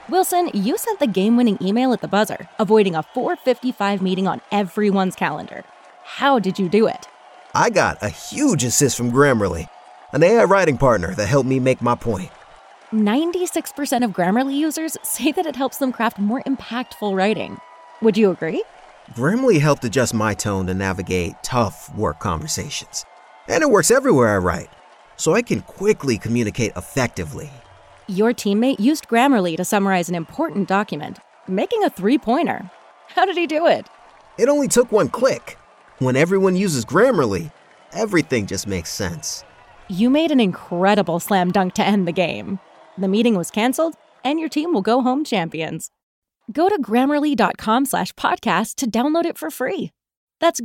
Wilson, you sent the game-winning email at the buzzer, avoiding a 4:55 meeting on everyone's calendar. How did you do it? I got a huge assist from Grammarly, an AI writing partner that helped me make my point. 96% of Grammarly users say that it helps them craft more impactful writing. Would you agree? Grammarly helped adjust my tone to navigate tough work conversations. And it works everywhere I write, so I can quickly communicate effectively. Your teammate used Grammarly to summarize an important document, making a 3-pointer. How did he do it? It only took one click. When everyone uses Grammarly, everything just makes sense. You made an incredible slam dunk to end the game. The meeting was canceled, and your team will go home champions. Go to Grammarly.com/podcast to download it for free. That's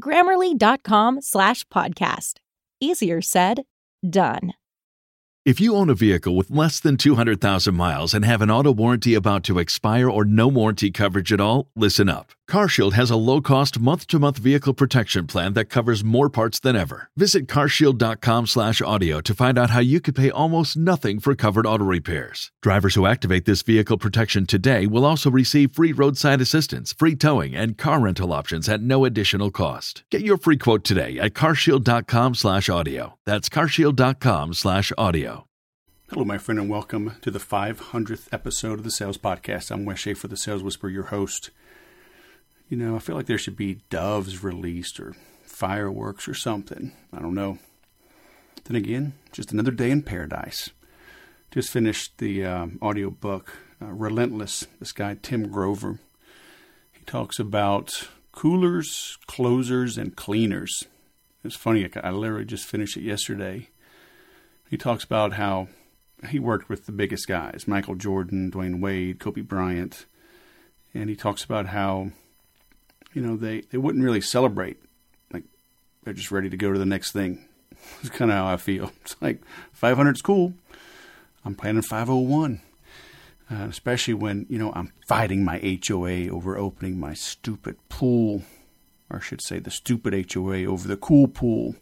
Grammarly.com/podcast. Easier said, done. If you own a vehicle with less than 200,000 miles and have an auto warranty about to expire or no warranty coverage at all, listen up. CarShield has a low-cost month-to-month vehicle protection plan that covers more parts than ever. Visit carshield.com/audio to find out how you could pay almost nothing for covered auto repairs. Drivers who activate this vehicle protection today will also receive free roadside assistance, free towing, and car rental options at no additional cost. Get your free quote today at carshield.com/audio. That's carshield.com/audio. Hello, my friend, and welcome to the 500th episode of the Sales Podcast. I'm Wes Schaefer, the Sales Whisperer, your host. You know, I feel like there should be doves released or fireworks or something. I don't know. Then again, just another day in paradise. Just finished the audio book, Relentless. This guy, Tim Grover. He talks about coolers, closers, and cleaners. It's funny, I literally just finished it yesterday. He talks about how he worked with the biggest guys, Michael Jordan, Dwayne Wade, Kobe Bryant. And he talks about how, you know, they wouldn't really celebrate. Like, they're just ready to go to the next thing. It's kind of how I feel. It's like, 500's cool. I'm planning 501. Especially when, you know, I'm fighting my HOA over opening my stupid pool. Or I should say the stupid HOA over the cool pool.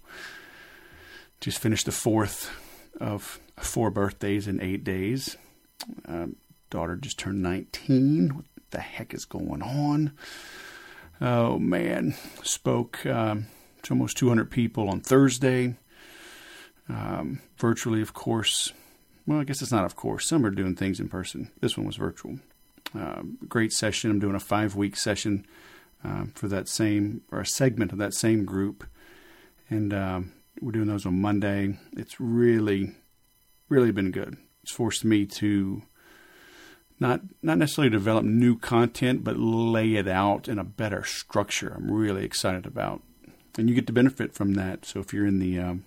Just finished the 4th of 4 birthdays in 8 days. Daughter just turned 19. What the heck is going on? Oh, man. Spoke to almost 200 people on Thursday. Virtually, of course. Well, I guess it's not of course. Some are doing things in person. This one was virtual. Great session. I'm doing a 5-week session for that same, or a segment of that same group. And we're doing those on Monday. It's really, really been good. It's forced me to not necessarily develop new content, but lay it out in a better structure. I'm really excited about, and you get to benefit from that. So if you're in the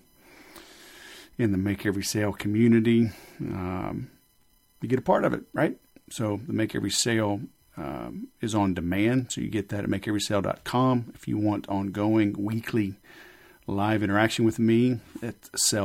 Make Every Sale community, you get a part of it, right? So the Make Every Sale is on demand, so you get that at makeeverysale.com. If you want ongoing weekly live interaction with me, at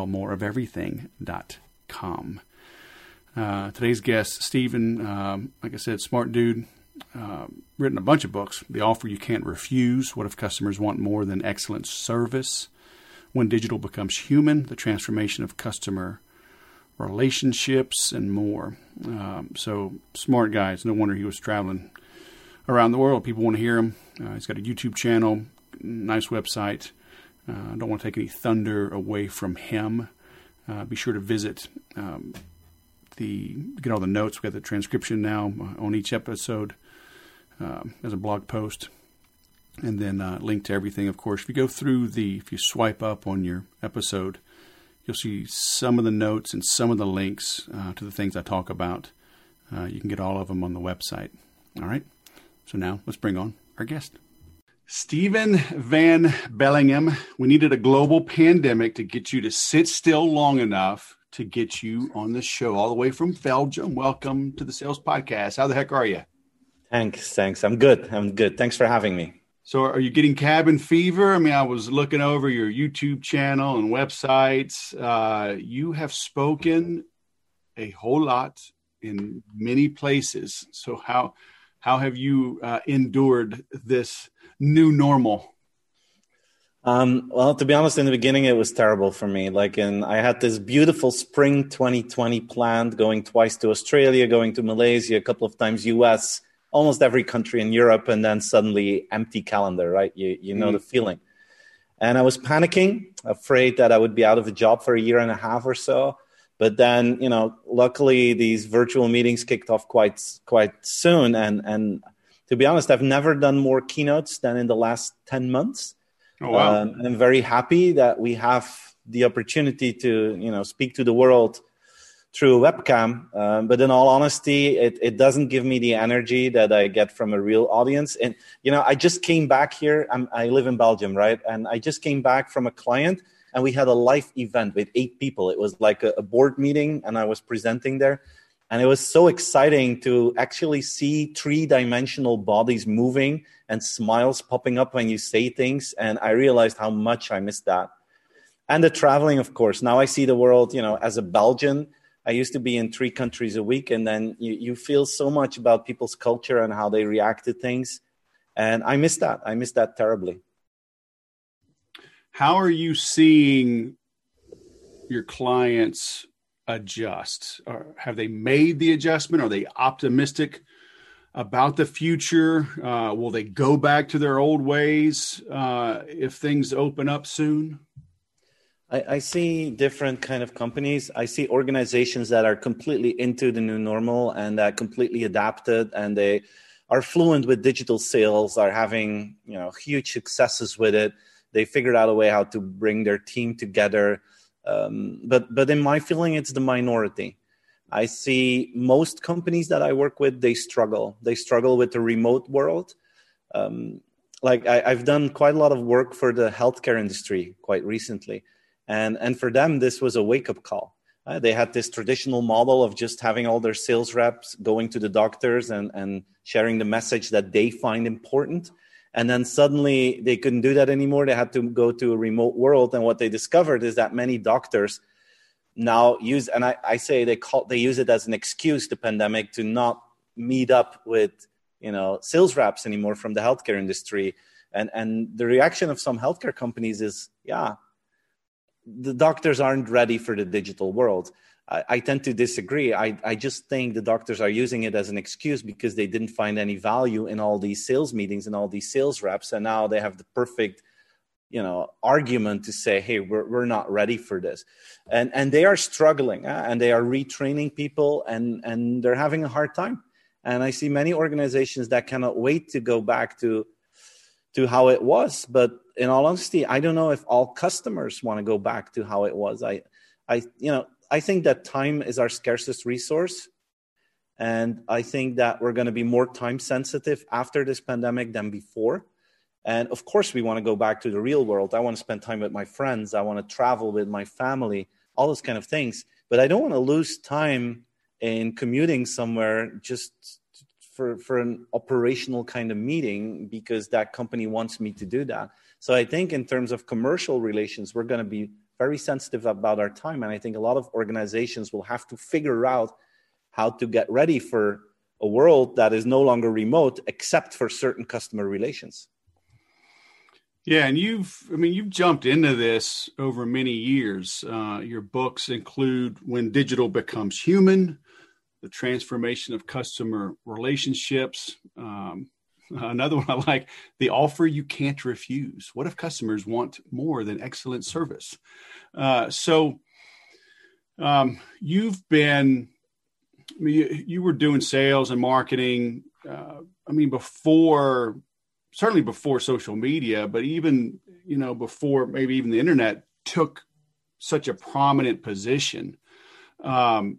sellmoreofeverything.com. Today's guest, Stephen, like I said, smart dude, written a bunch of books. The Offer You Can't Refuse, What If Customers Want More Than Excellent Service, When Digital Becomes Human, The Transformation of Customer Relationships, and more. So smart guy. It's no wonder he was traveling around the world. People want to hear him. He's got a YouTube channel, nice website. I don't want to take any thunder away from him. Be sure to visit get all the notes. We got the transcription now on each episode as a blog post. And then link to everything, of course. If you swipe up on your episode, you'll see some of the notes and some of the links to the things I talk about. You can get all of them on the website. All right. So now let's bring on our guest. Stephen Van Bellingham. We needed a global pandemic to get you to sit still long enough to get you on the show all the way from Belgium. Welcome to the Sales Podcast. How the heck are you? Thanks. I'm good. Thanks for having me. So are you getting cabin fever? I mean, I was looking over your YouTube channel and websites. You have spoken a whole lot in many places. So how have you endured this new normal? Well, to be honest, in the beginning, it was terrible for me. I had this beautiful spring 2020 planned, going twice to Australia, going to Malaysia, a couple of times US, almost every country in Europe, and then suddenly empty calendar, right? You know the feeling. And I was panicking, afraid that I would be out of a job for a year and a half or so. But then, luckily these virtual meetings kicked off quite soon. And to be honest, I've never done more keynotes than in the last 10 months. Oh, wow. And I'm very happy that we have the opportunity to, speak to the world through a webcam. But in all honesty, it doesn't give me the energy that I get from a real audience. And, I just came back here. I live in Belgium, right? And I just came back from a client and we had a live event with 8 people. It was like a board meeting and I was presenting there. And it was so exciting to actually see 3-dimensional bodies moving and smiles popping up when you say things. And I realized how much I missed that. And the traveling, of course. Now I see the world, as a Belgian. I used to be in 3 countries a week. And then you feel so much about people's culture and how they react to things. And I miss that. I miss that terribly. How are you seeing your clients adjust? Or have they made the adjustment? Are they optimistic about the future? Will they go back to their old ways if things open up soon? I see different kind of companies. I see organizations that are completely into the new normal and that completely adapted, and they are fluent with digital sales, are having huge successes with it. They figured out a way how to bring their team together. But in my feeling, it's the minority. I see most companies that I work with, they struggle. They struggle with the remote world. I've done quite a lot of work for the healthcare industry quite recently. And for them, this was a wake-up call. They had this traditional model of just having all their sales reps going to the doctors and sharing the message that they find important. And then suddenly they couldn't do that anymore. They had to go to a remote world. And what they discovered is that many doctors now use, and I say they use it as an excuse, the pandemic, to not meet up with, sales reps anymore from the healthcare industry. And the reaction of some healthcare companies is, the doctors aren't ready for the digital world. I tend to disagree. I just think the doctors are using it as an excuse because they didn't find any value in all these sales meetings and all these sales reps. And now they have the perfect, argument to say, hey, we're not ready for this. And they are struggling and they are retraining people and they're having a hard time. And I see many organizations that cannot wait to go back to how it was. But in all honesty, I don't know if all customers want to go back to how it was. I think that time is our scarcest resource. And I think that we're going to be more time sensitive after this pandemic than before. And of course, we want to go back to the real world. I want to spend time with my friends. I want to travel with my family, all those kind of things. But I don't want to lose time in commuting somewhere just for an operational kind of meeting because that company wants me to do that. So I think in terms of commercial relations, we're going to be very sensitive about our time. And I think a lot of organizations will have to figure out how to get ready for a world that is no longer remote, except for certain customer relations. Yeah, and you've jumped into this over many years. Your books include When Digital Becomes Human, The Transformation of Customer Relationships. Another one I like, The Offer You Can't Refuse. What if customers want more than excellent service? So you've been, you were doing sales and marketing, certainly before social media, but even, before maybe even the internet took such a prominent position. Are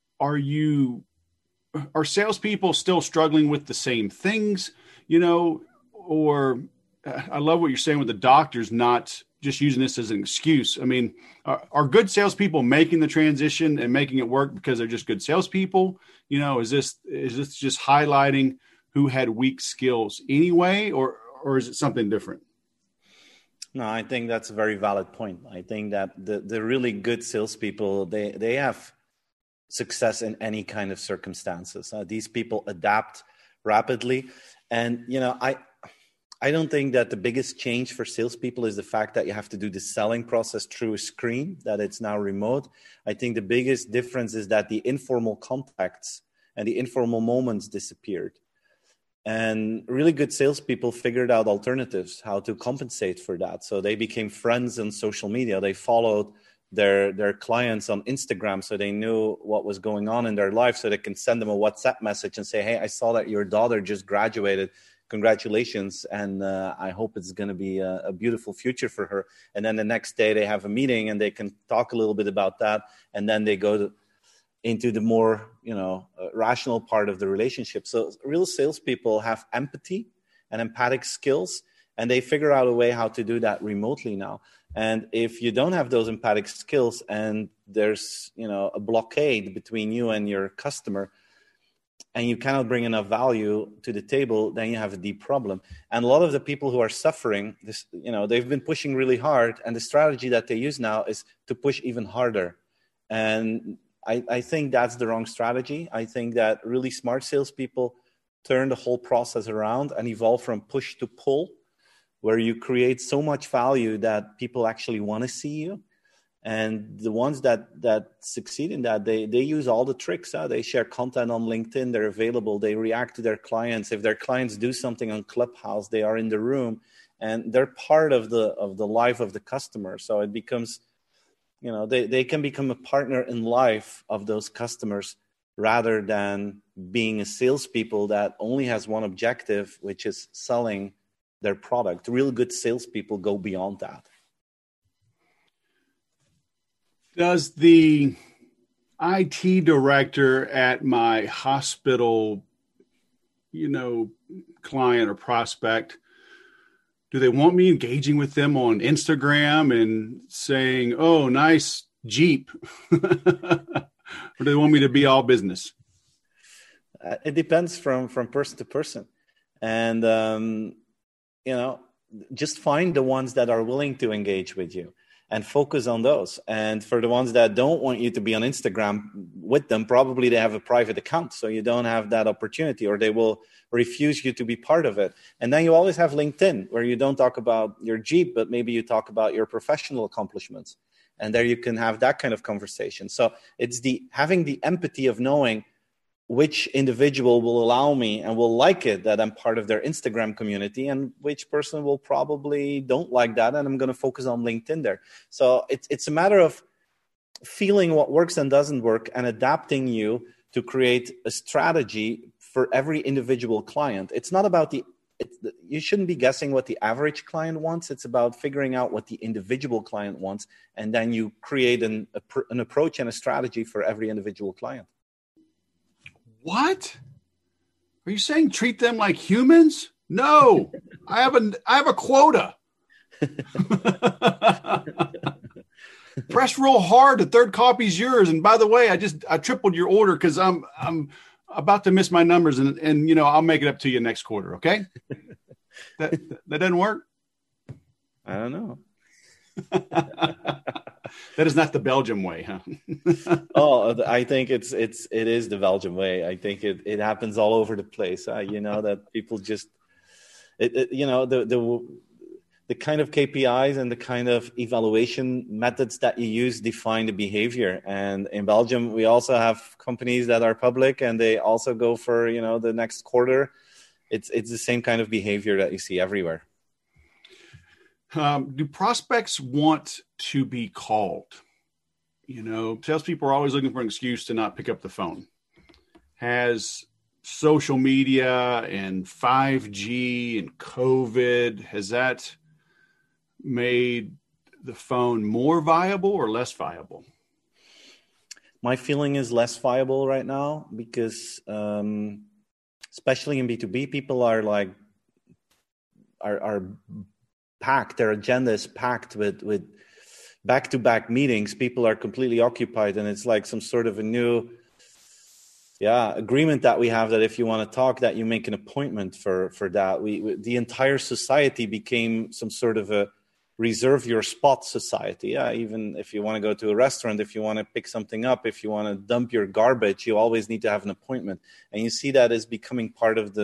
salespeople still struggling with the same things, or I love what you're saying with the doctors, not just using this as an excuse. I mean, are good salespeople making the transition and making it work because they're just good salespeople? Is this just highlighting who had weak skills anyway, or is it something different? No, I think that's a very valid point. I think that the really good salespeople, they have success in any kind of circumstances. These people adapt rapidly. And, I don't think that the biggest change for salespeople is the fact that you have to do the selling process through a screen, that it's now remote. I think the biggest difference is that the informal contacts and the informal moments disappeared. And really good salespeople figured out alternatives, how to compensate for that. So they became friends on social media. They followed their clients on Instagram, so they knew what was going on in their life, so they can send them a WhatsApp message and say, hey, I saw that your daughter just graduated. Congratulations. And I hope it's going to be a beautiful future for her. And then the next day they have a meeting and they can talk a little bit about that. And then they go into the more, rational part of the relationship. So real salespeople have empathy and empathic skills, and they figure out a way how to do that remotely now. And if you don't have those empathic skills and there's, a blockade between you and your customer, and you cannot bring enough value to the table, then you have a deep problem. And a lot of the people who are suffering this, they've been pushing really hard, and the strategy that they use now is to push even harder. And I think that's the wrong strategy. I think that really smart salespeople turn the whole process around and evolve from push to pull, where you create so much value that people actually want to see you. And the ones that succeed in that, they use all the tricks. They share content on LinkedIn. They're available. They react to their clients. If their clients do something on Clubhouse, they are in the room, and they're part of the life of the customer. So it becomes, they can become a partner in life of those customers, rather than being a salespeople that only has one objective, which is selling their product. Real good salespeople go beyond that. Does the IT director at my hospital, client or prospect, do they want me engaging with them on Instagram and saying, oh, nice Jeep? Or do they want me to be all business? It depends from person to person. And, just find the ones that are willing to engage with you and focus on those. And for the ones that don't want you to be on Instagram with them, probably they have a private account, so you don't have that opportunity, or they will refuse you to be part of it. And then you always have LinkedIn, where you don't talk about your Jeep, but maybe you talk about your professional accomplishments. And there you can have that kind of conversation. So it's having the empathy of knowing which individual will allow me and will like it that I'm part of their Instagram community, and which person will probably don't like that, and I'm going to focus on LinkedIn there. So it's a matter of feeling what works and doesn't work and adapting you to create a strategy for every individual client. It's not about you shouldn't be guessing what the average client wants. It's about figuring out what the individual client wants, and then you create an approach and a strategy for every individual client. What? Are you saying treat them like humans? No, I have a quota. Press real hard. The third copy's yours. And by the way, I tripled your order because I'm about to miss my numbers, and I'll make it up to you next quarter. Okay? That doesn't work. I don't know. That is not the Belgium way, huh? Oh, I think it is the Belgium way. I think it happens all over the place. That people just, the kind of KPIs and the kind of evaluation methods that you use define the behavior. And in Belgium, we also have companies that are public, and they also go for, the next quarter. It's the same kind of behavior that you see everywhere. Do prospects want to be called? Salespeople are always looking for an excuse to not pick up the phone. Has social media and 5G and COVID, has that made the phone more viable or less viable? My feeling is less viable right now because, especially in B2B, people are packed. Their agenda is packed with back-to-back meetings. People are completely occupied, and it's like some sort of a new agreement that we have, that if you want to talk, that you make an appointment for that. The entire society became some sort of a reserve your spot society. Even if you want to go to a restaurant, if you want to pick something up, if you want to dump your garbage, you always need to have an appointment. And you see that as becoming part of the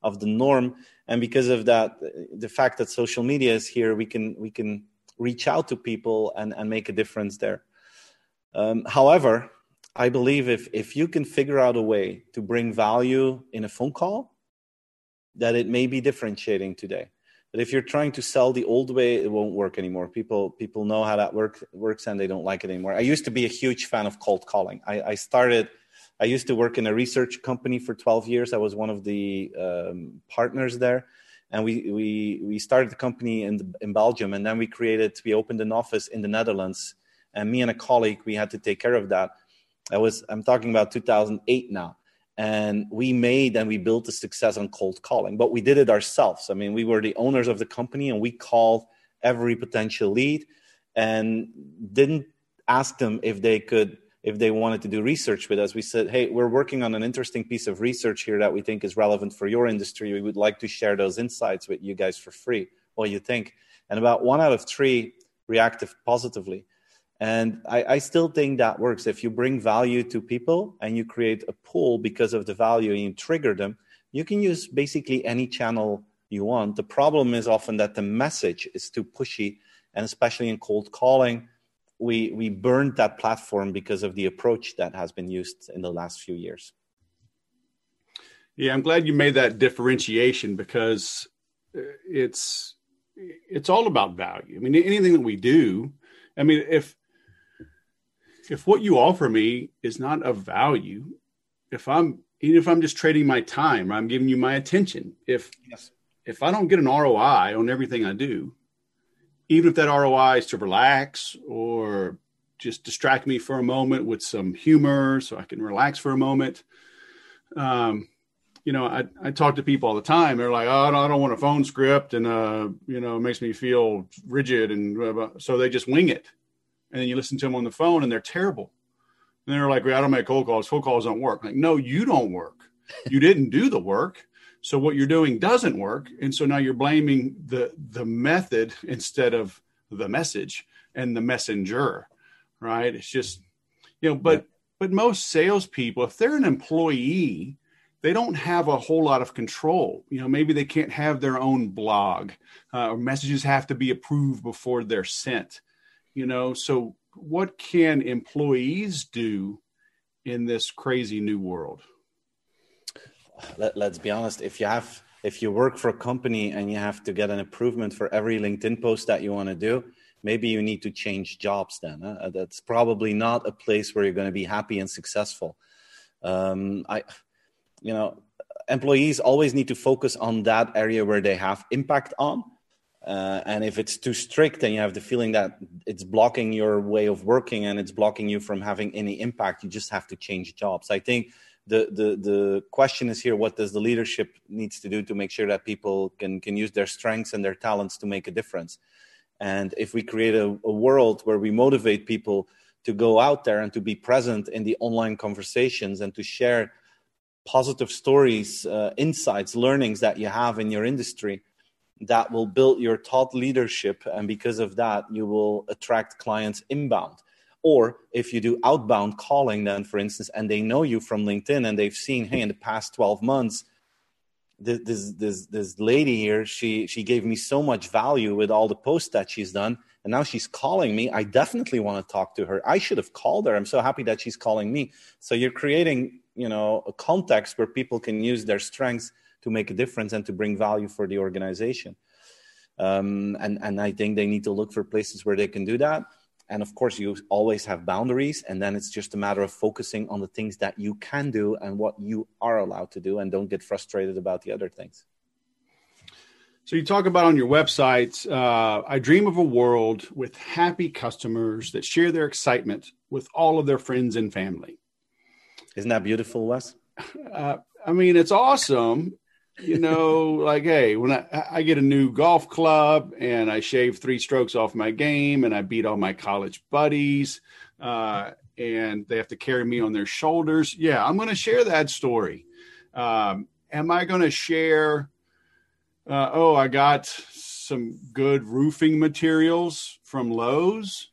of the norm. And because of that, the fact that social media is here, we can reach out to people and make a difference there. However, I believe if you can figure out a way to bring value in a phone call, that it may be differentiating today. But if you're trying to sell the old way, it won't work anymore. People know how that works and they don't like it anymore. I used to be a huge fan of cold calling. I used to work in a research company for 12 years. I was one of the partners there. And we started the company in Belgium, and then we opened an office in the Netherlands. And me and a colleague, we had to take care of that. I'm talking about 2008 now. And we built a success on cold calling, but we did it ourselves. I mean, we were the owners of the company, and we called every potential lead and didn't ask them if they wanted to do research with us. We said, hey, we're working on an interesting piece of research here that we think is relevant for your industry. We would like to share those insights with you guys for free. What do you think? And about 1 out of 3 reacted positively. And I still think that works. If you bring value to people and you create a pull because of the value and you trigger them, you can use basically any channel you want. The problem is often that the message is too pushy, and especially in cold calling, we burned that platform because of the approach that has been used in the last few years. Yeah, I'm glad you made that differentiation, because it's all about value. I mean, anything that we do, I mean, if what you offer me is not of value, even if I'm just trading my time, I'm giving you my attention. If I don't get an ROI on everything I do, even if that ROI is to relax or just distract me for a moment with some humor so I can relax for a moment. I talk to people all the time. They're like, oh, I don't want a phone script, and, it makes me feel rigid. And so they just wing it. And then you listen to them on the phone and they're terrible. And they're like, well, I don't make cold calls. Cold calls don't work. Like, no, you don't work. You didn't do the work. So what you're doing doesn't work. And so now you're blaming the method instead of the message and the messenger, right? It's just, but most salespeople, if they're an employee, they don't have a whole lot of control. Maybe they can't have their own blog, or messages have to be approved before they're sent. So what can employees do in this crazy new world? Let's be honest. If you work for a company and you have to get an improvement for every LinkedIn post that you want to do, maybe you need to change jobs then. That's probably not a place where you're going to be happy and successful. Employees always need to focus on that area where they have impact on. And if it's too strict, then you have the feeling that it's blocking your way of working and it's blocking you from having any impact. You just have to change jobs. I think the question is here, what does the leadership needs to do to make sure that people can use their strengths and their talents to make a difference? And if we create a world where we motivate people to go out there and to be present in the online conversations and to share positive stories, insights, learnings that you have in your industry, that will build your thought leadership. And because of that, you will attract clients inbound. Or if you do outbound calling, then, for instance, and they know you from LinkedIn and they've seen, hey, in the past 12 months, this lady here, she gave me so much value with all the posts that she's done. And now she's calling me. I definitely want to talk to her. I should have called her. I'm so happy that she's calling me. So you're creating, a context where people can use their strengths to make a difference and to bring value for the organization. And I think they need to look for places where they can do that. And of course, you always have boundaries. And then it's just a matter of focusing on the things that you can do and what you are allowed to do, and don't get frustrated about the other things. So you talk about on your website, I dream of a world with happy customers that share their excitement with all of their friends and family. Isn't that beautiful, Wes? It's awesome. Like, hey, when I get a new golf club and I shave 3 strokes off my game and I beat all my college buddies and they have to carry me on their shoulders. Yeah, I'm going to share that story. Am I going to share, I got some good roofing materials from Lowe's,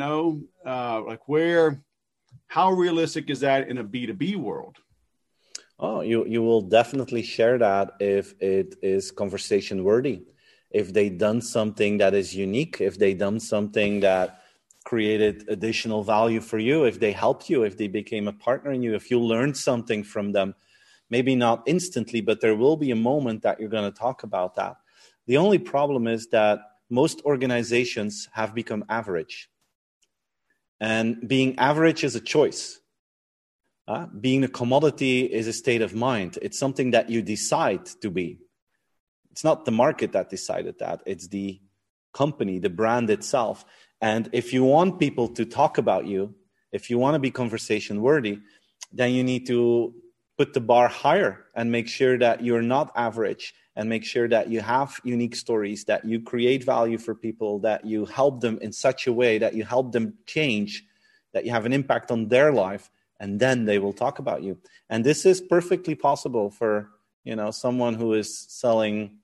how realistic is that in a B2B world? Oh, you will definitely share that if it is conversation worthy. If they done something that is unique, if they done something that created additional value for you, if they helped you, if they became a partner in you, if you learned something from them, maybe not instantly, but there will be a moment that you're going to talk about that. The only problem is that most organizations have become average. And being average is a choice. Being a commodity is a state of mind. It's something that you decide to be. It's not the market that decided that. It's the company, the brand itself. And if you want people to talk about you, if you want to be conversation worthy, then you need to put the bar higher and make sure that you're not average, and make sure that you have unique stories, that you create value for people, that you help them in such a way that you help them change, that you have an impact on their life, and then they will talk about you. And this is perfectly possible for, someone who is selling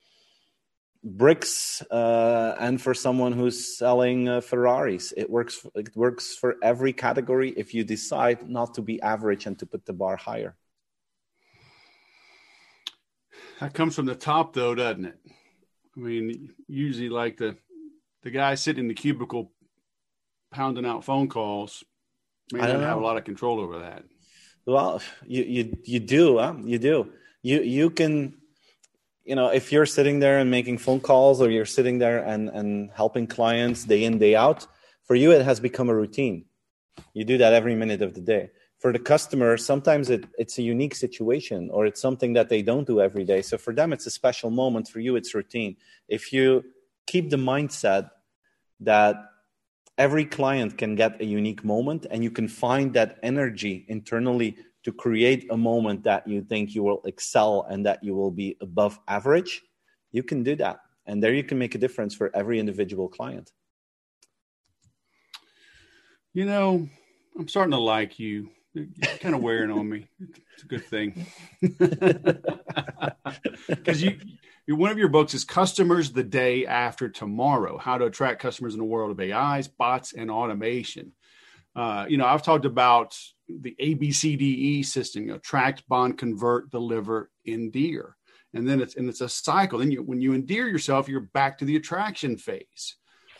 bricks and for someone who's selling Ferraris. It works for every category if you decide not to be average and to put the bar higher. That comes from the top, though, doesn't it? I mean, usually like the guy sitting in the cubicle pounding out phone calls may not have a lot of control over that. Well, you do. You do. You can, if you're sitting there and making phone calls, or you're sitting there and helping clients day in, day out, for you, it has become a routine. You do that every minute of the day. For the customer, sometimes it's a unique situation, or it's something that they don't do every day. So for them, it's a special moment. For you, it's routine. If you keep the mindset that every client can get a unique moment, and you can find that energy internally to create a moment that you think you will excel and that you will be above average, you can do that. And there you can make a difference for every individual client. I'm starting to like you. You're kind of wearing on me. It's a good thing. Because one of your books is Customers the Day After Tomorrow, How to Attract Customers in the World of AIs, Bots, and Automation. I've talked about the ABCDE system, attract, bond, convert, deliver, endear. And then it's a cycle. Then when you endear yourself, you're back to the attraction phase.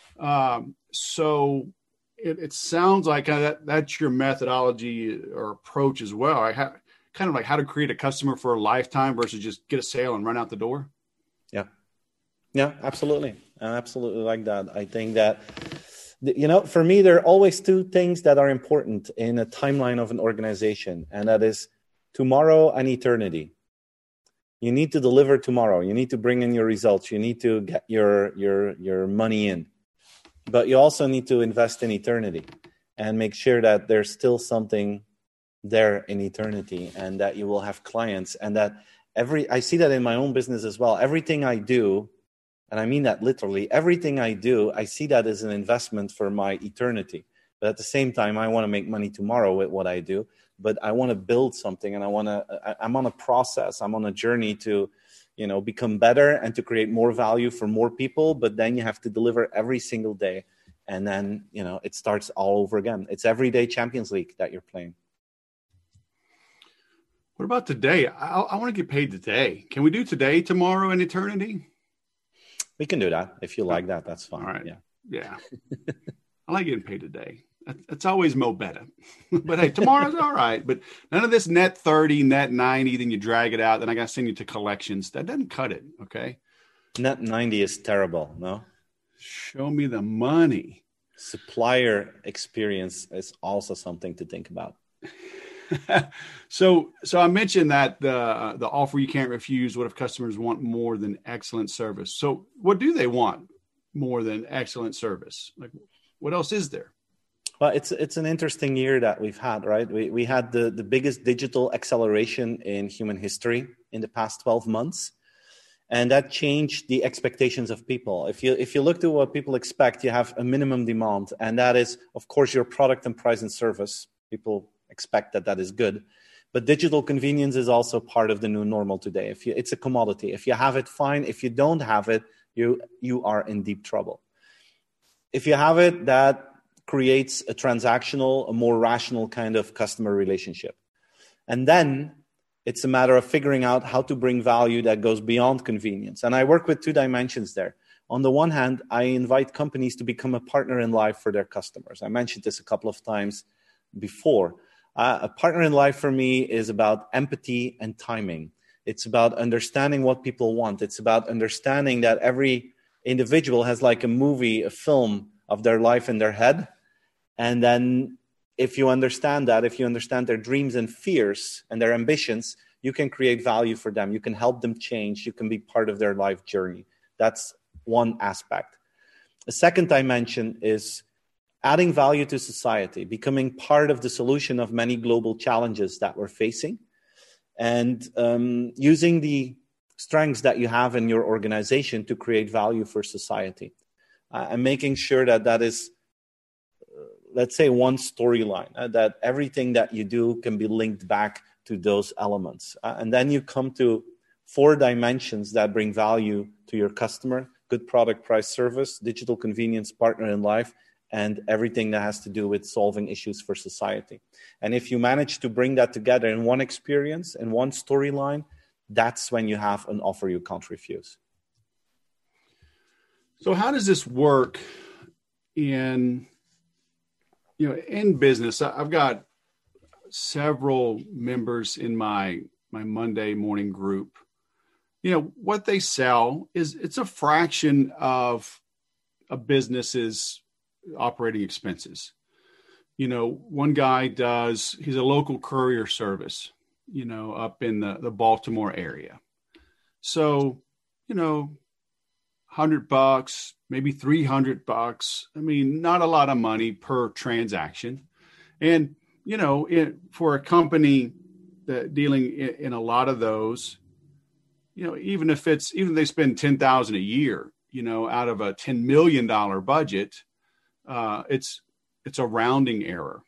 So it sounds like that's your methodology or approach as well. Kind of like how to create a customer for a lifetime versus just get a sale and run out the door. Yeah, absolutely. I absolutely like that. I think that, for me, there are always two things that are important in a timeline of an organization, and that is tomorrow and eternity. You need to deliver tomorrow. You need to bring in your results. You need to get your money in. But you also need to invest in eternity and make sure that there's still something there in eternity, and that you will have clients, and that I see that in my own business as well. Everything I do, and I mean that literally, everything I do, I see that as an investment for my eternity. But at the same time, I want to make money tomorrow with what I do, but I want to build something, and I'm on a process. I'm on a journey to, become better and to create more value for more people. But then you have to deliver every single day. And then, it starts all over again. It's everyday Champions League that you're playing. What about today? I want to get paid today. Can we do today, tomorrow, and eternity? We can do that. If you like that, that's fine. All right. Yeah. I like getting paid today. It's always mo better. But hey, tomorrow's all right. But none of this net 30, net 90, then you drag it out. Then I got to send you to collections. That doesn't cut it. Okay. Net 90 is terrible. No. Show me the money. Supplier experience is also something to think about. So I mentioned that the offer you can't refuse. What if customers want more than excellent service? So what do they want more than excellent service? Like, what else is there? Well, it's an interesting year that we've had, right? We had the biggest digital acceleration in human history in the past 12 months. And that changed the expectations of people. If you look to what people expect, you have a minimum demand. And that is, of course, your product and price and service. People expect that is good. But digital convenience is also part of the new normal today. It's a commodity. If you have it, fine. If you don't have it, you are in deep trouble. If you have it, that creates a transactional, a more rational kind of customer relationship. And then It's a matter of figuring out how to bring value that goes beyond convenience. And I work with two dimensions there. On the one hand, I invite companies to become a partner in life for their customers. I mentioned this a couple of times before. A partner in life for me is about empathy and timing. It's about understanding what people want. It's about understanding that every individual has like a movie, a film of their life in their head. And then if you understand that, if you understand their dreams and fears and their ambitions, you can create value for them. You can help them change. You can be part of their life journey. That's one aspect. A second dimension is adding value to society, becoming part of the solution of many global challenges that we're facing, and using the strengths that you have in your organization to create value for society. And making sure that that is, let's say, one storyline, that everything that you do can be linked back to those elements. And then you come to 4 dimensions that bring value to your customer: good product, price, service, digital convenience, partner in life, and everything that has to do with solving issues for society. And if you manage to bring that together in one experience, in one storyline, that's when you have an offer you can't refuse. So how does this work in business? I've got several members in my Monday morning group. What they sell it's a fraction of a business's operating expenses. One guy he's a local courier service, up in the Baltimore area. So, $100, maybe $300. I mean, not a lot of money per transaction. And, for a company that dealing in a lot of those, even if they spend $10,000 a year, out of a $10 million budget, it's a rounding error.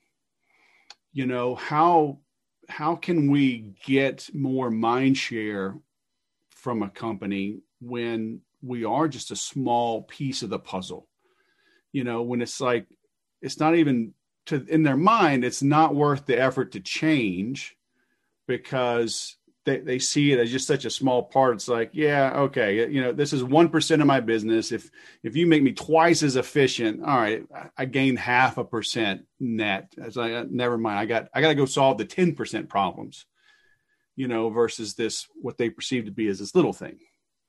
How can we get more mind share from a company when we are just a small piece of the puzzle? When it's like, it's not even in their mind, it's not worth the effort to change because they see it as just such a small part. It's like, yeah, okay, this is 1% of my business. If you make me twice as efficient, all right, I gained 0.5% net. It's like, never mind. I got to go solve the 10% problems, versus this, what they perceive to be as this little thing.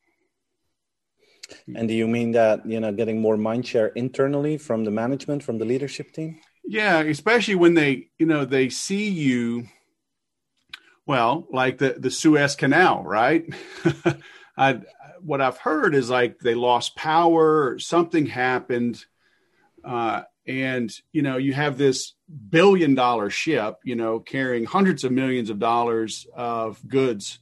And do you mean that, getting more mind share internally from the management, from the leadership team? Yeah, especially when they see you, well, like the Suez Canal, right? What I've heard is like they lost power, or something happened. And, you have this $1 billion ship, carrying hundreds of millions of dollars of goods.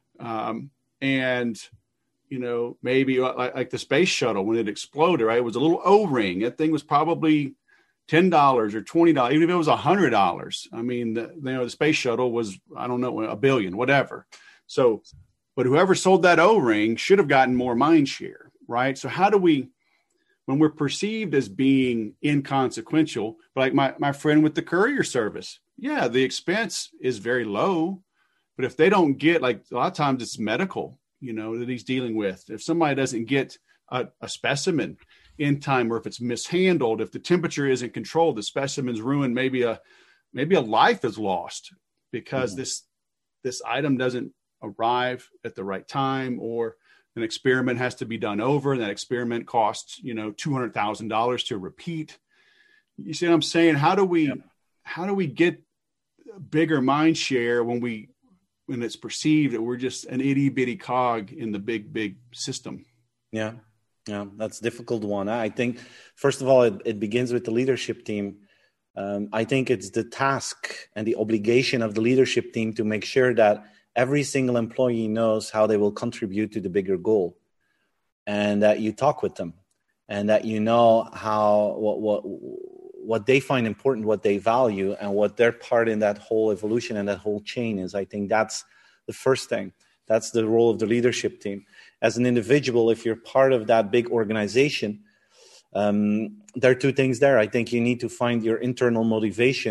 And, maybe like the space shuttle, when it exploded, right? It was a little O-ring. That thing was probably $10 or $20, even if it was $100. I mean, the space shuttle was, I don't know, $1 billion, whatever. So, but whoever sold that O-ring should have gotten more mind share, right? So how do we, when we're perceived as being inconsequential, like my friend with the courier service, yeah, the expense is very low, but if they don't get, like a lot of times it's medical, that he's dealing with. If somebody doesn't get a specimen in time, or if it's mishandled, if the temperature isn't controlled, the specimen's ruined, maybe a life is lost because this item doesn't arrive at the right time, or an experiment has to be done over, and that experiment costs, $200,000 to repeat. You see what I'm saying? How do we get bigger mind share when it's perceived that we're just an itty bitty cog in the big system? Yeah, that's a difficult one. I think, first of all, it begins with the leadership team. I think it's the task and the obligation of the leadership team to make sure that every single employee knows how they will contribute to the bigger goal, and that you talk with them, and that how what they find important, what they value, and what their part in that whole evolution and that whole chain is. I think that's the first thing. That's the role of the leadership team. As an individual, if you're part of that big organization, there are two things there. I think you need to find your internal motivation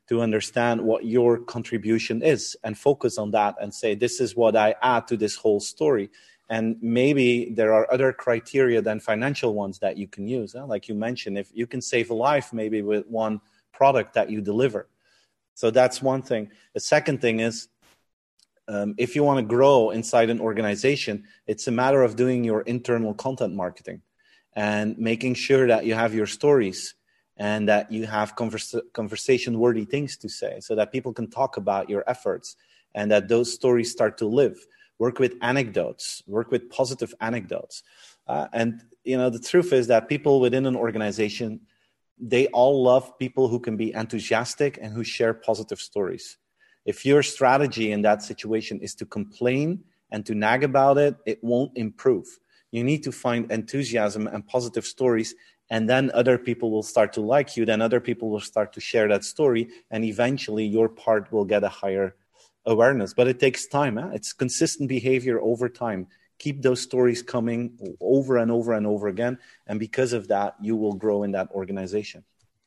to understand what your contribution is and focus on that and say, this is what I add to this whole story. And maybe there are other criteria than financial ones that you can use. Like you mentioned, if you can save a life maybe with one product that you deliver. So that's one thing. The second thing is, if you want to grow inside an organization, it's a matter of doing your internal content marketing and making sure that you have your stories and that you have conversation-worthy things to say so that people can talk about your efforts and that those stories start to live. Work with anecdotes, work with positive anecdotes. And, the truth is that people within an organization, they all love people who can be enthusiastic and who share positive stories. If your strategy in that situation is to complain and to nag about it, it won't improve. You need to find enthusiasm and positive stories, and then other people will start to like you. Then other people will start to share that story, and eventually your part will get a higher awareness. But it takes time. It's consistent behavior over time. Keep those stories coming over and over and over again. And because of that, you will grow in that organization.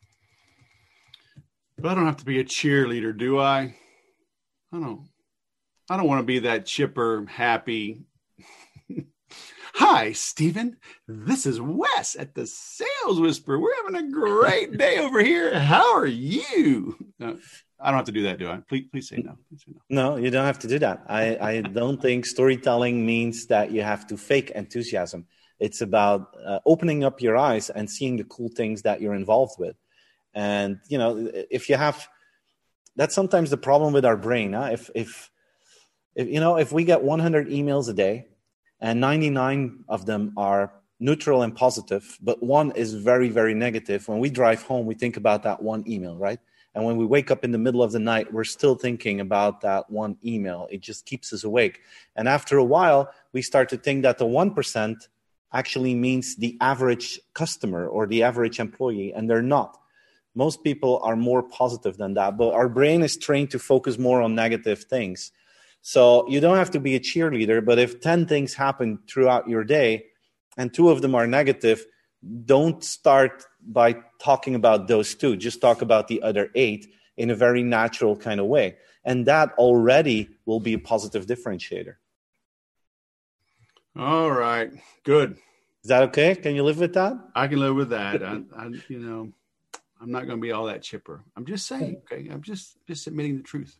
But I don't have to be a cheerleader, do I? I don't want to be that chipper, happy. Hi, Stephen. This is Wes at the Sales Whisperer. We're having a great day over here. How are you? No, I don't have to do that, do I? Please say no. Please say no. No, you don't have to do that. I don't think storytelling means that you have to fake enthusiasm. It's about opening up your eyes and seeing the cool things that you're involved with. And, if you have, that's sometimes the problem with our brain. If we get 100 emails a day and 99 of them are neutral and positive, but one is very, very negative, when we drive home, we think about that one email, right? And when we wake up in the middle of the night, we're still thinking about that one email. It just keeps us awake. And after a while, we start to think that the 1% actually means the average customer or the average employee, and they're not. Most people are more positive than that, but our brain is trained to focus more on negative things. So you don't have to be a cheerleader, but if 10 things happen throughout your day and 2 of them are negative, don't start by talking about those 2. Just talk about the other 8 in a very natural kind of way. And that already will be a positive differentiator. All right. Good. Is that okay? Can you live with that? I can live with that. I'm not going to be all that chipper. I'm just saying, okay? I'm just admitting the truth.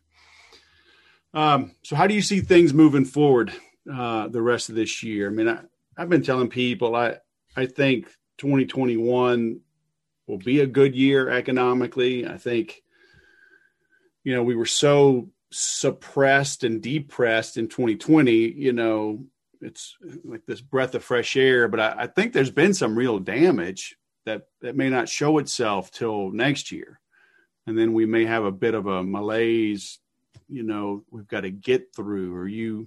So how do you see things moving forward the rest of this year? I mean, I've been telling people I think 2021 will be a good year economically. I think, we were so suppressed and depressed in 2020, it's like this breath of fresh air, but I think there's been some real damage that may not show itself till next year. And then we may have a bit of a malaise, we've got to get through. Are you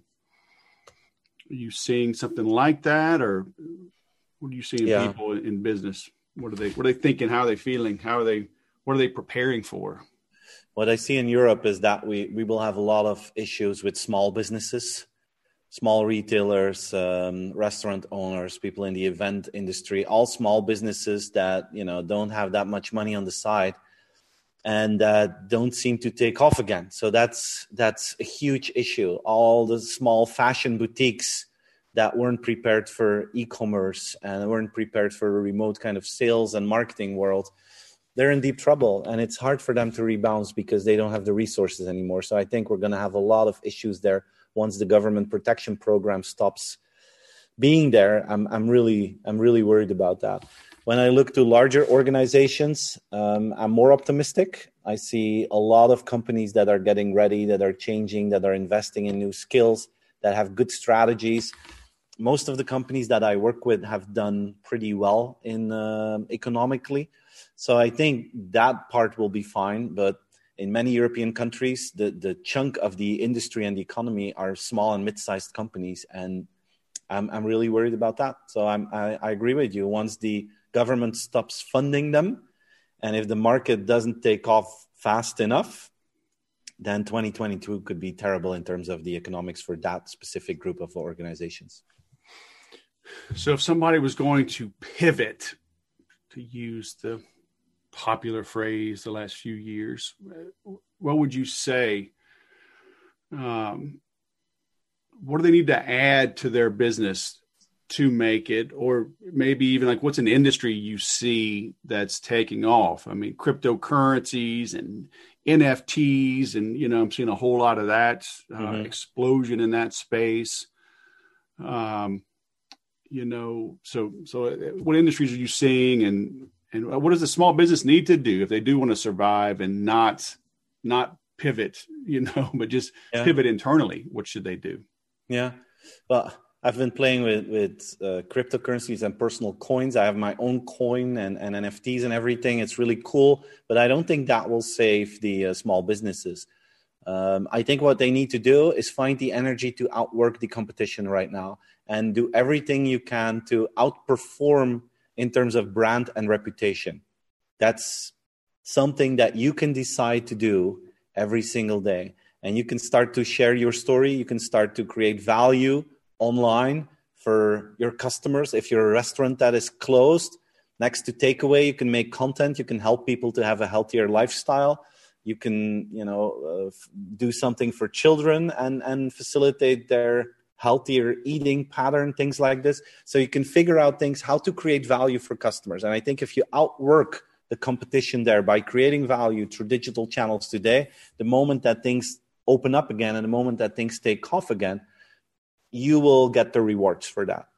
seeing something like that, or what are you seeing people in business? What are they thinking? How are they feeling? What are they preparing for? What I see in Europe is that we will have a lot of issues with small businesses, small retailers, restaurant owners, people in the event industry, all small businesses that, don't have that much money on the side and don't seem to take off again. So that's a huge issue. All the small fashion boutiques that weren't prepared for e-commerce and weren't prepared for a remote kind of sales and marketing world, they're in deep trouble, and it's hard for them to rebound because they don't have the resources anymore. So I think we're going to have a lot of issues there once the government protection program stops being there. I'm really worried about that. When I look to larger organizations, I'm more optimistic. I see a lot of companies that are getting ready, that are changing, that are investing in new skills, that have good strategies. Most of the companies that I work with have done pretty well in economically. So I think that part will be fine. But in many European countries, the chunk of the industry and the economy are small and mid-sized companies. And I'm really worried about that. So I agree with you. Once the government stops funding them, and if the market doesn't take off fast enough, then 2022 could be terrible in terms of the economics for that specific group of organizations. So if somebody was going to pivot, to use the popular phrase the last few years. What would you say? What do they need to add to their business to make it, or maybe even like what's an industry you see that's taking off? I mean, cryptocurrencies and NFTs, and, you know, I'm seeing a whole lot of that explosion in that space. You know, so what industries are you seeing, and what does the small business need to do if they do want to survive and not pivot, you know, but just pivot internally? What should they do? Yeah. Well, I've been playing with cryptocurrencies and personal coins. I have my own coin and NFTs and everything. It's really cool, but I don't think that will save the small businesses. I think what they need to do is find the energy to outwork the competition right now and do everything you can to outperform in terms of brand and reputation. That's something that you can decide to do every single day. And you can start to share your story. You can start to create value online for your customers. If you're a restaurant that is closed, next to takeaway, you can make content. You can help people to have a healthier lifestyle. You can, you know, do something for children and facilitate their healthier eating pattern, things like this. So you can figure out things, how to create value for customers. And I think if you outwork the competition there by creating value through digital channels today, the moment that things open up again and the moment that things take off again, you will get the rewards for that.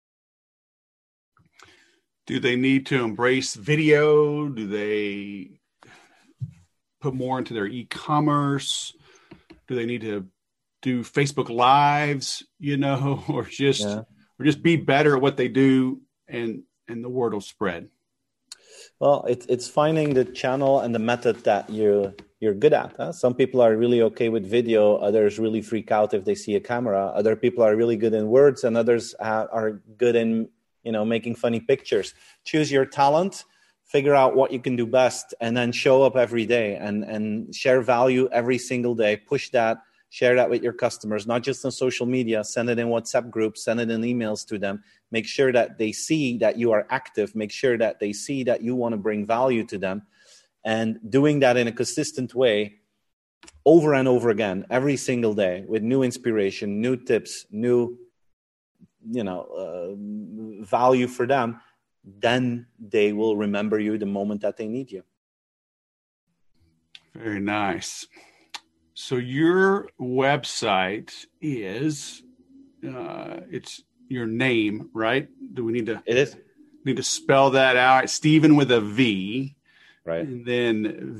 Do they need to embrace video? Do they put more into their e-commerce? Do they need to do Facebook Lives, you know, or just be better at what they do, and the word will spread? Well, it's finding the channel and the method that you're good at. Huh? Some people are really okay with video. Others really freak out if they see a camera. Other people are really good in words, and others are good in, you know, making funny pictures. Choose your talent, figure out what you can do best, and then show up every day and share value every single day. Push that, share that with your customers, not just on social media. Send it in WhatsApp groups, send it in emails to them. Make sure that they see that you are active. Make sure that they see that you want to bring value to them. And doing that in a consistent way over and over again, every single day, with new inspiration, new tips, new, you know, value for them, then they will remember you the moment that they need you. Very nice. So your website is, it's your name, right? Do we need to? It is. Need to spell that out. Stephen with a V, right? And then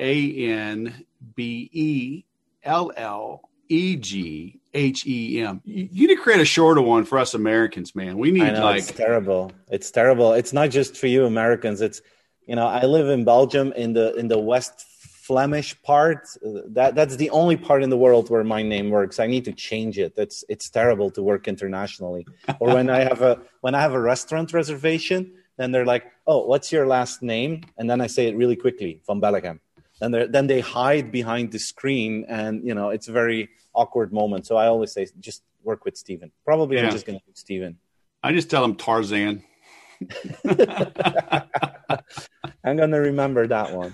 VANBELLEGHEM. You need to create a shorter one for us Americans, man. We need, I know, it's terrible. It's terrible. It's not just for you Americans. It's, you know, I live in Belgium in the West Flemish part. That's the only part in the world where my name works. I need to change it. It's terrible to work internationally. Or when I have a restaurant reservation, then they're like, "Oh, what's your last name?" And then I say it really quickly, Van Belleghem. Then they hide behind the screen, and, you know, it's a very awkward moment. So I always say, just work with Steven. Probably I'm just going to do Steven. I just tell him Tarzan. I'm going to remember that one.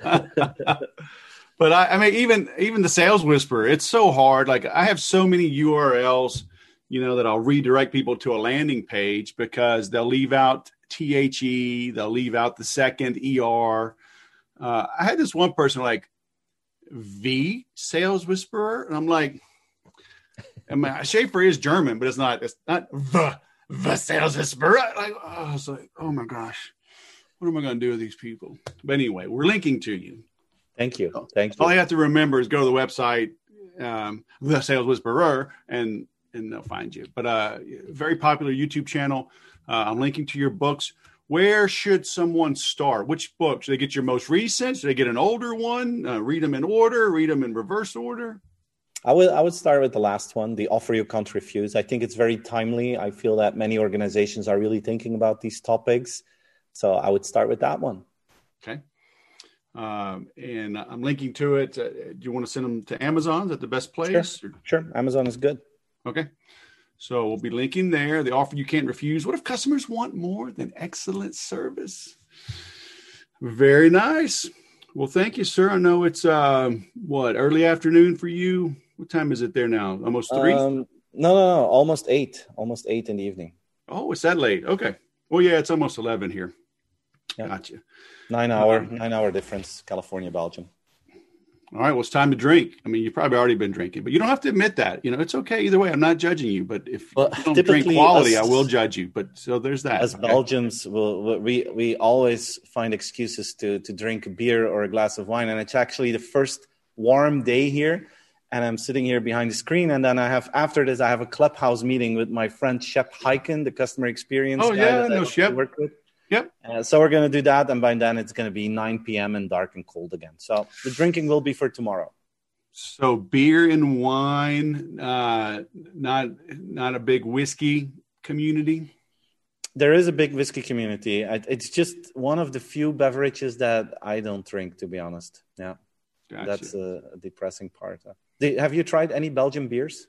But I mean, even the Sales Whisperer, it's so hard. Like, I have so many URLs, you know, that I'll redirect people to a landing page because they'll leave out THE, they'll leave out the second ER. I had this one person like V Sales Whisperer, and I'm like, Schaefer is German, but it's not the Sales Whisperer. I was like, oh my gosh, what am I going to do with these people? But anyway, we're linking to you. Thank you. All you have to remember is go to the website, The Sales Whisperer, and they'll find you. But very popular YouTube channel. I'm linking to your books. Where should someone start? Which book? Should they get your most recent? Should they get an older one? Read them in order? Read them in reverse order? I would start with the last one, The Offer You Can't Refuse. I think it's very timely. I feel that many organizations are really thinking about these topics. So I would start with that one. Okay. And I'm linking to it. Do you want to send them to Amazon? Is that the best place? Sure. Amazon is good. Okay. So we'll be linking there. The Offer You Can't Refuse. What if customers want more than excellent service? Very nice. Well, thank you, sir. I know it's early afternoon for you. What time is it there now? Almost 3? No, almost 8 in the evening. Oh, it's that late. Okay. Well, yeah, it's almost 11 here. Yeah. Gotcha. 9 hour difference, California, Belgium. All right. Well, it's time to drink. I mean, you've probably already been drinking, but you don't have to admit that. You know, it's okay either way. I'm not judging you, but if you don't drink quality, I will judge you. But so there's that. As Belgians, we always find excuses to drink beer or a glass of wine. And it's actually the first warm day here. And I'm sitting here behind the screen. And then after this, I have a clubhouse meeting with my friend Shep Heiken, the customer experience guy that I Shep. work with. Yep. So we're going to do that. And by then it's going to be 9 p.m. and dark and cold again. So the drinking will be for tomorrow. So beer and wine, not a big whiskey community? There is a big whiskey community. It's just one of the few beverages that I don't drink, to be honest. Yeah. Gotcha. That's a depressing part. Have you tried any Belgian beers?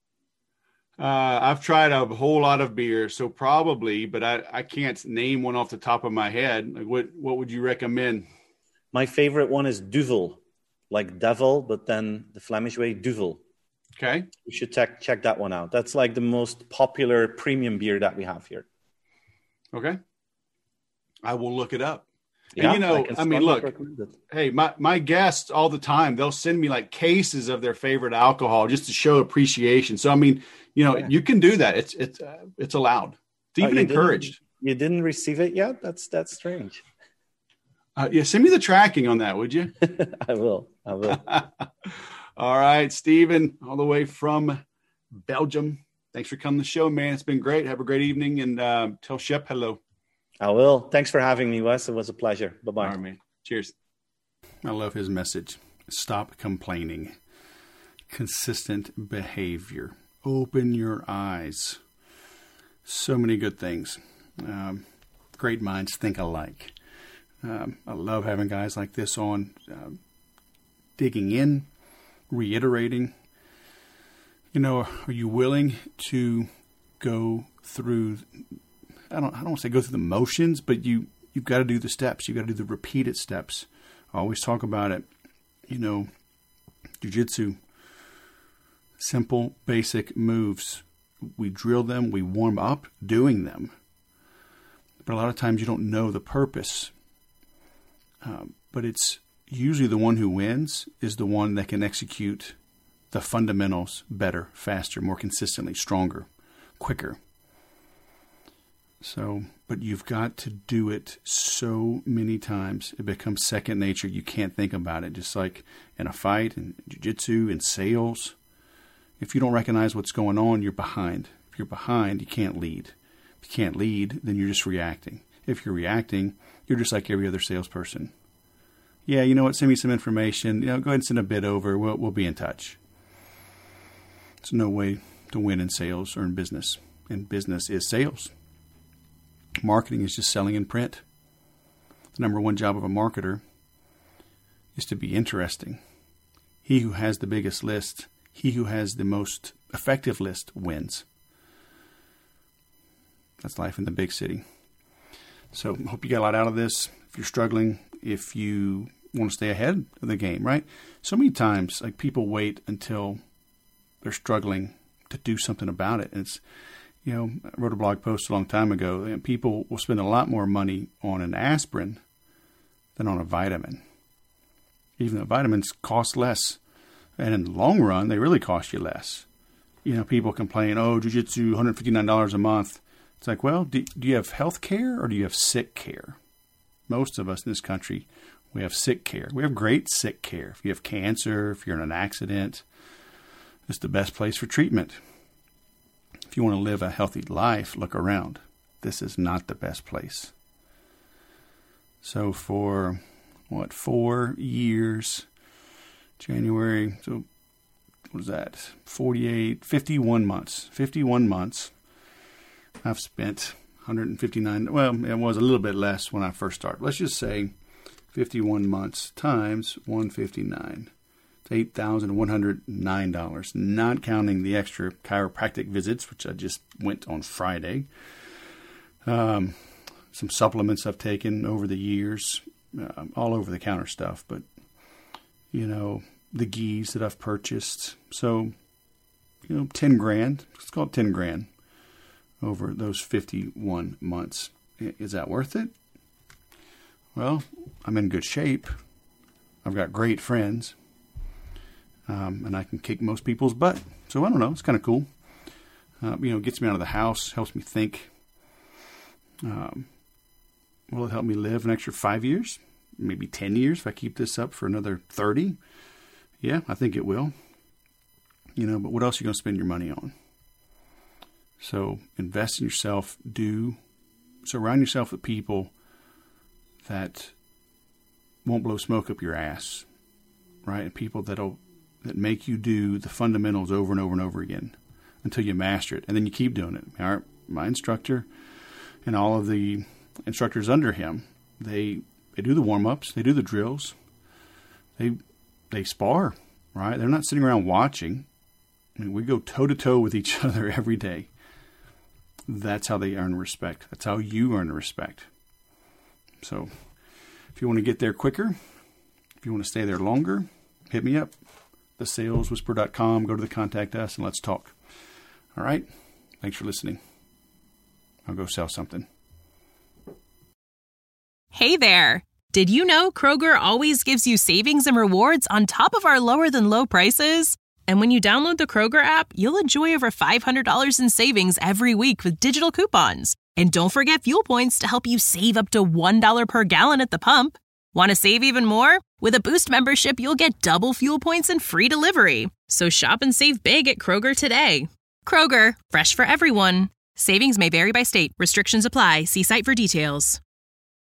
I've tried a whole lot of beer, so probably, but I can't name one off the top of my head. Like what would you recommend? My favorite one is Duvel, like devil, but then the Flemish way, Duvel. Okay. You should check that one out. That's like the most popular premium beer that we have here. Okay. I will look it up. Yeah, and look, hey, my guests all the time, they'll send me like cases of their favorite alcohol just to show appreciation. So, I mean, you can do that. It's allowed. It's even encouraged. You didn't receive it yet? That's strange. Send me the tracking on that, would you? I will. All right, Stephen, all the way from Belgium. Thanks for coming to the show, man. It's been great. Have a great evening, and tell Shep hello. I will. Thanks for having me, Wes. It was a pleasure. Bye-bye. All right, man. Cheers. I love his message. Stop complaining. Consistent behavior. Open your eyes. So many good things. Great minds think alike. I love having guys like this on, digging in, reiterating. Are you willing to go through, I don't want to say go through the motions, but you've got to do the steps. You've got to do the repeated steps. I always talk about it. Jiu-jitsu, simple, basic moves. We drill them. We warm up doing them. But a lot of times you don't know the purpose. But it's usually the one who wins is the one that can execute the fundamentals better, faster, more consistently, stronger, quicker. So, but you've got to do it so many times. It becomes second nature. You can't think about it. Just like in a fight, in jiu-jitsu, in sales. If you don't recognize what's going on, you're behind. If you're behind, you can't lead. If you can't lead, then you're just reacting. If you're reacting, you're just like every other salesperson. Yeah, you know what? Send me some information. Go ahead and send a bid over. We'll be in touch. There's no way to win in sales or in business. And business is sales. Marketing is just selling in print. The number one job of a marketer is to be interesting. He who has the biggest list, he who has the most effective list wins. That's life in the big city. So I hope you got a lot out of this. If you're struggling, if you want to stay ahead of the game, right? So many times, like people wait until they're struggling to do something about it. And it's, I wrote a blog post a long time ago, and people will spend a lot more money on an aspirin than on a vitamin. Even though vitamins cost less. And in the long run, they really cost you less. People complain, jiu-jitsu, $159 a month. It's like, well, do you have health care or do you have sick care? Most of us in this country, we have sick care. We have great sick care. If you have cancer, if you're in an accident, it's the best place for treatment. If you want to live a healthy life, look around. This is not the best place. So for, 4 years, January, so what is that? 51 months. 51 months. I've spent 159. Well, it was a little bit less when I first started. Let's just say 51 months times 159. It's $8,109, not counting the extra chiropractic visits, which I just went on Friday. Some supplements I've taken over the years. all over the counter stuff, but the geese that I've purchased. So, 10 grand, let's call it 10 grand over those 51 months. Is that worth it? Well, I'm in good shape. I've got great friends. And I can kick most people's butt. So I don't know. It's kind of cool. Gets me out of the house, helps me think. Will it help me live an extra 5 years? Maybe 10 years if I keep this up for another 30? Yeah, I think it will. But what else are you going to spend your money on? So invest in yourself. Surround yourself with people that won't blow smoke up your ass, right? And people that make you do the fundamentals over and over and over again until you master it. And then you keep doing it. My instructor and all of the instructors under him, they do the warm-ups, they do the drills, they spar, right? They're not sitting around watching. We go toe-to-toe with each other every day. That's how they earn respect. That's how you earn respect. So if you want to get there quicker, if you want to stay there longer, hit me up. thesaleswhisper.com. Go to the contact us and let's talk. All right. Thanks for listening. I'll go sell something. Hey there. Did you know Kroger always gives you savings and rewards on top of our lower than low prices? And when you download the Kroger app, you'll enjoy over $500 in savings every week with digital coupons. And don't forget fuel points to help you save up to $1 per gallon at the pump. Want to save even more? With a Boost membership, you'll get double fuel points and free delivery. So shop and save big at Kroger today. Kroger, fresh for everyone. Savings may vary by state. Restrictions apply. See site for details.